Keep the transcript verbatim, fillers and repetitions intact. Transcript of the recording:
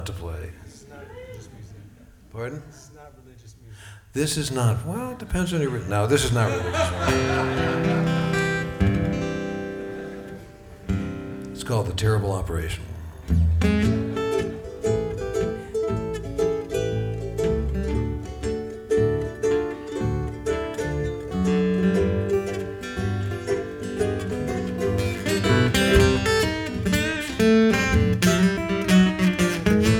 to play. It's not religious music. Pardon? It's not religious music. This is not, well, it depends on your, no, this is not religious. It's called The Terrible Operation.